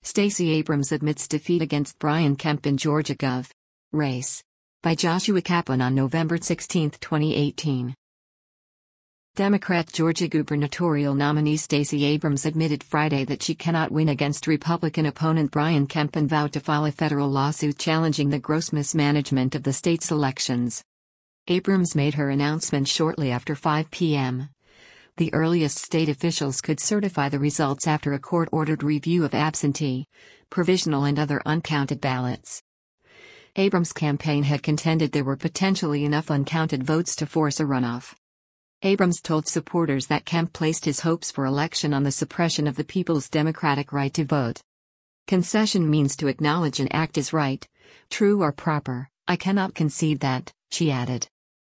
Stacey Abrams admits defeat against Brian Kemp in Georgia Gov. Race. By Joshua Kaplan on November 16, 2018. Democrat Georgia gubernatorial nominee Stacey Abrams admitted Friday that she cannot win against Republican opponent Brian Kemp and vowed to file a federal lawsuit challenging the gross mismanagement of the state's elections. Abrams made her announcement shortly after 5 p.m. The earliest state officials could certify the results after a court-ordered review of absentee, provisional and other uncounted ballots. Abrams' campaign had contended there were potentially enough uncounted votes to force a runoff. Abrams told supporters that Kemp placed his hopes for election on the suppression of the people's democratic right to vote. Concession means to acknowledge an act is right, true or proper. I cannot concede that, she added.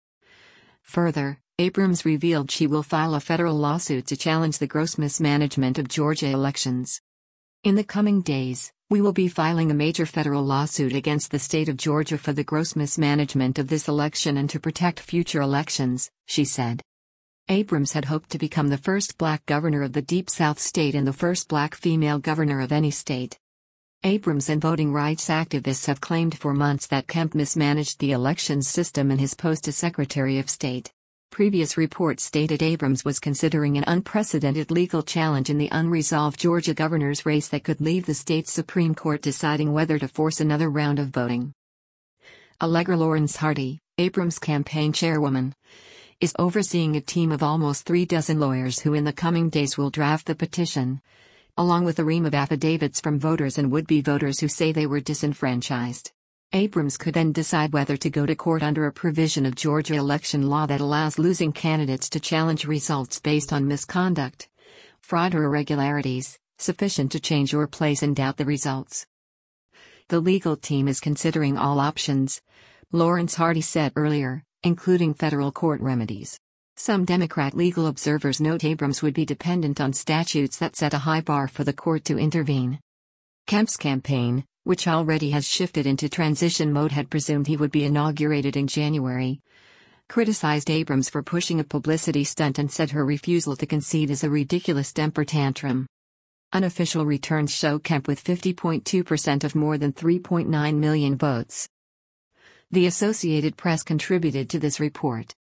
Further, Abrams revealed she will file a federal lawsuit to challenge the gross mismanagement of Georgia elections. In the coming days, we will be filing a major federal lawsuit against the state of Georgia for the gross mismanagement of this election and to protect future elections, she said. Abrams had hoped to become the first black governor of the Deep South state and the first black female governor of any state. Abrams and voting rights activists have claimed for months that Kemp mismanaged the elections system in his post as Secretary of State. Previous reports stated Abrams was considering an unprecedented legal challenge in the unresolved Georgia governor's race that could leave the state's Supreme Court deciding whether to force another round of voting. Allegra Lawrence Hardy, Abrams' campaign chairwoman, is overseeing a team of almost 36 lawyers who in the coming days will draft the petition, along with a ream of affidavits from voters and would-be voters who say they were disenfranchised. Abrams could then decide whether to go to court under a provision of Georgia election law that allows losing candidates to challenge results based on misconduct, fraud or irregularities, sufficient to change or place in doubt the results. The legal team is considering all options, Lawrence Hardy said earlier, including federal court remedies. Some Democrat legal observers note Abrams would be dependent on statutes that set a high bar for the court to intervene. Kemp's campaign, which already has shifted into transition mode, had presumed he would be inaugurated in January, criticized Abrams for pushing a publicity stunt and said her refusal to concede is a ridiculous temper tantrum. Unofficial returns show Kemp with 50.2% of more than 3.9 million votes. The Associated Press contributed to this report.